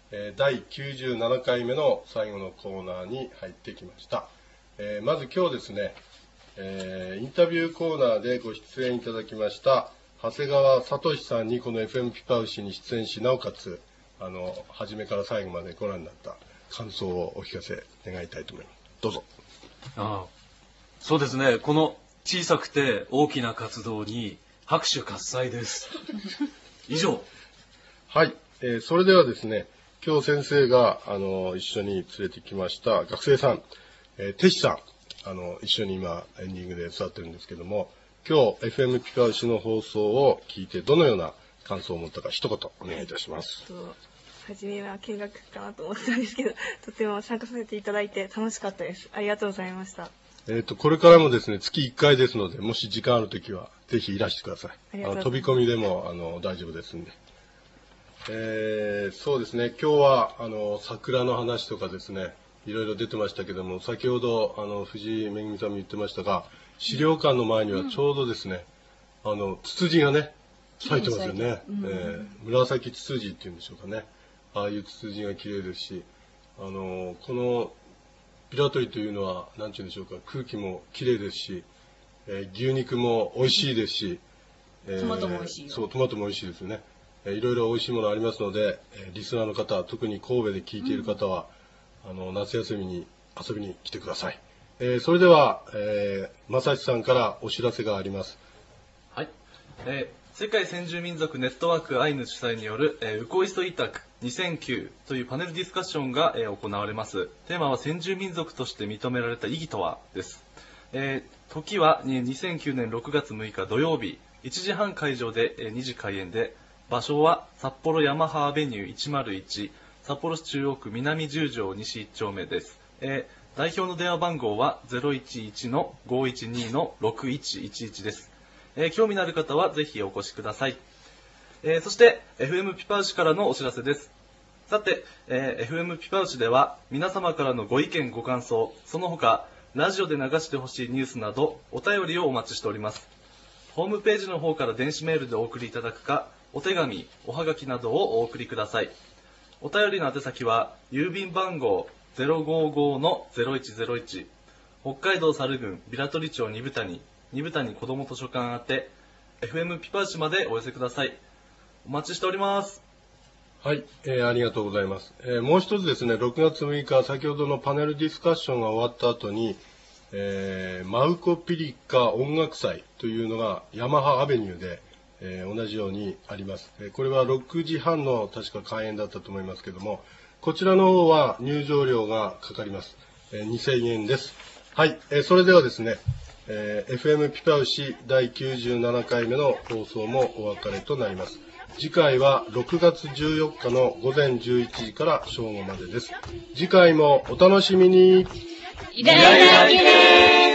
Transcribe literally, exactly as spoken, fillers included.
えー、だいきゅうじゅうななかいめの最後のコーナーに入ってきました。えー、まず今日ですね、えー、インタビューコーナーでご出演いただきました長谷川聡さんにこの エフエム ピパウシに出演し、なおかつあの初めから最後までご覧になった感想をお聞かせ願いたいと思います。どうぞ。 ああ、そうですね、この小さくて大きな活動に拍手喝采です。以上。 はい、えー、それではですね、今日先生があの一緒に連れてきました学生さん、えー、テシさん、あの一緒に今エンディングで座ってるんですけども、今日 エフエム ピパウシの放送を聞いてどのような感想を持ったか一言お願いいたします。 初めは見学かなと思ってたんですけど、とても参加させていただいて楽しかったです。ありがとうございました。 えっとこれからもですね、月いっかいですので、もし時間あるときはぜひいらしてください。あの飛び込みでもあの大丈夫ですんで。えー、そうですね、今日はあの桜の話とかですね、いろいろ出てましたけども、先ほどあの藤井めぐみさんも言ってましたが、資料館の前にはちょうどですね、うん、あのツツジがね咲いてますよね、うん、えー、紫ツツジっていうんでしょうかね。ああいうツツジが綺麗ですし、あのこの平取というのは何て言うんでしょうか、空気も綺麗ですし、えー、牛肉も美味しいですし、 えー、トマトも美味しいよ。 そう、トマトも美味しいですよね。いろいろ美味しいものありますので、リスナーの方、特に神戸で聞いている方は、うん、あの夏休みに遊びに来てください。えー、それでは、えー、正志さんからお知らせがあります。 はい、えー、世界先住民族ネットワークアイヌ主催による、えー、ウコイストイタクにせんきゅうというパネルディスカッションが、えー、行われます。テーマは先住民族として認められた意義とはです。えー、時はにせんきゅうねんろくがつむいか土曜日、いちじはん会場で、えー、にじ開演で、場所は札幌ヤマハアベニューいちまるいち、札幌市中央区南十条西いっちょうめです。えー、代表の電話番号は ゼロいちいちのごいちにのろくいちいちいちです。えー、興味のある方はぜひお越しください。えー、そして エフエム ピパウシからのお知らせです。さて、えー、エフエム ピパウシでは皆様からのご意見ご感想、その他ラジオで流してほしいニュースなどお便りをお待ちしております。ホームページの方から電子メールでお送りいただくか、お手紙、おはがきなどをお送りください。お便りの宛先は郵便番号 ゼロごごのゼロいちゼロいち、北海道猿郡平取町二部谷二部谷子ども図書館宛て エフエム ピパウシまでお寄せください。お待ちしております。 はい、えー、ありがとうございます。えー、もう一つですね、ろくがつむいか、先ほどのパネルディスカッションが終わった後に、えー、マウコピリカ音楽祭というのがヤマハアベニューで、えー、同じようにあります。これはろくじはんの確か開演だったと思いますけども、こちらの方は入場料がかかります。えー、にせんえんです。はい、えー、それではですね、えー、エフエム ピパウシだいきゅうじゅうななかいめの放送もお別れとなります。次回はろくがつじゅうよっかのごぜんじゅういちじから正午までです。次回もお楽しみに。 いただきます。